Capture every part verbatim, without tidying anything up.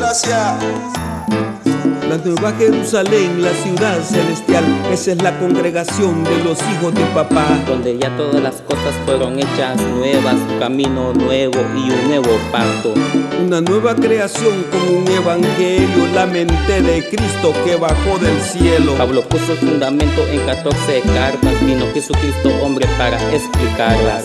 gracias. La Nueva Jerusalén, la ciudad celestial, esa es la congregación de los hijos de papá, donde ya todas las cosas fueron hechas nuevas, un camino nuevo y un nuevo pacto. Una nueva creación con un evangelio, la mente de Cristo que bajó del cielo. Pablo puso el fundamento en catorce cartas, vino Jesucristo hombre para explicarlas.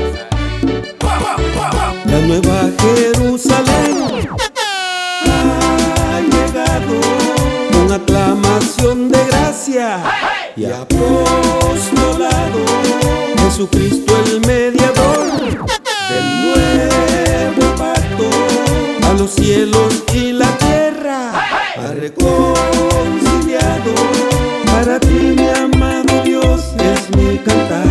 La Nueva Jerusalén ha llegado con aclamación de gracia y apostolado. Jesucristo el mediador del nuevo pacto, a los cielos y la tierra ha reconciliado. Para ti, mi amado Dios, es mi cantar.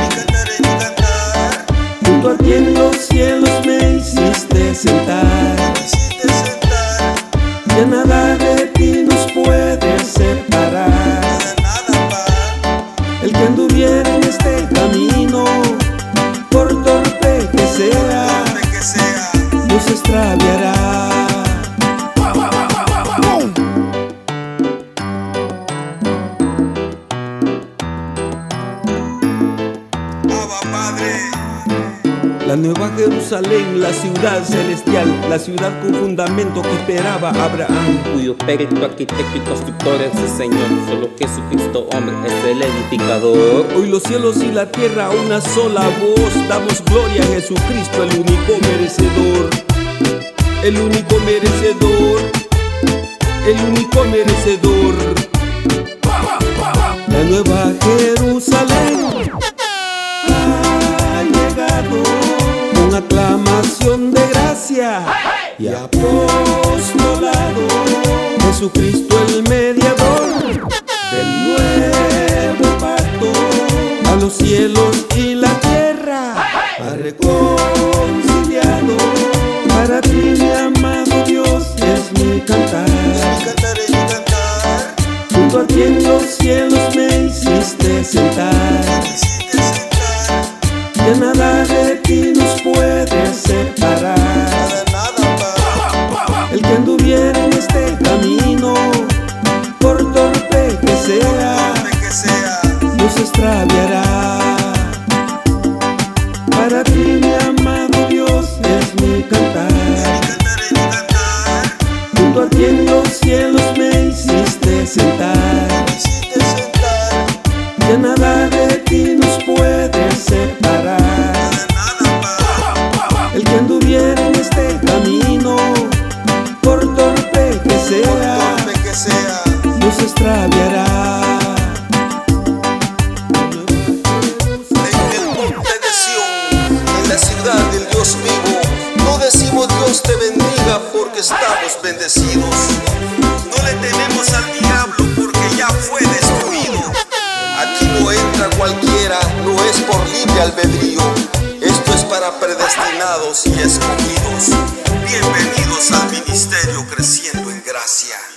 Junto a ti en los cielos me hiciste sentar. Que nada de ti nos puede separar. El que anduviera en este camino, por torpe que sea, no se extraviará. La Nueva Jerusalén, la ciudad celestial, la ciudad con fundamento que esperaba Abraham, cuyo perito, arquitecto y constructor es el Señor. Solo Jesucristo hombre es el edificador. Hoy los cielos y la tierra a una sola voz damos gloria a Jesucristo, el único merecedor, el único merecedor, el único merecedor. La Nueva Jerusalén ha llegado con aclamación de gracia y apostolado. Jesucristo el mediador del nuevo pacto, a los cielos y la tierra ha reconciliado. Para ti, mi amado Dios, es mi cantar. Junto a ti en los cielos me hiciste sentar. Que nada de ti nos puede separar. El que anduviera en este camino, por torpe que sea, no se extraviará. Para ti, mi amado Dios, es mi cantar. Junto a ti en los cielos me hiciste sentar. Que nada de ti nos puede separar. El que anduviera en este camino, por torpe que sea, no se extraviará. En el monte de Sión, en la ciudad del Dios vivo, no decimos Dios te bendiga porque estamos bendecidos. No le tememos al diablo porque ya fue destruido. Aquí no entra cualquiera, no es por libre albedrío. Esto es para predestinados y escogidos. Bienvenidos al ministerio Creciendo en Gracia.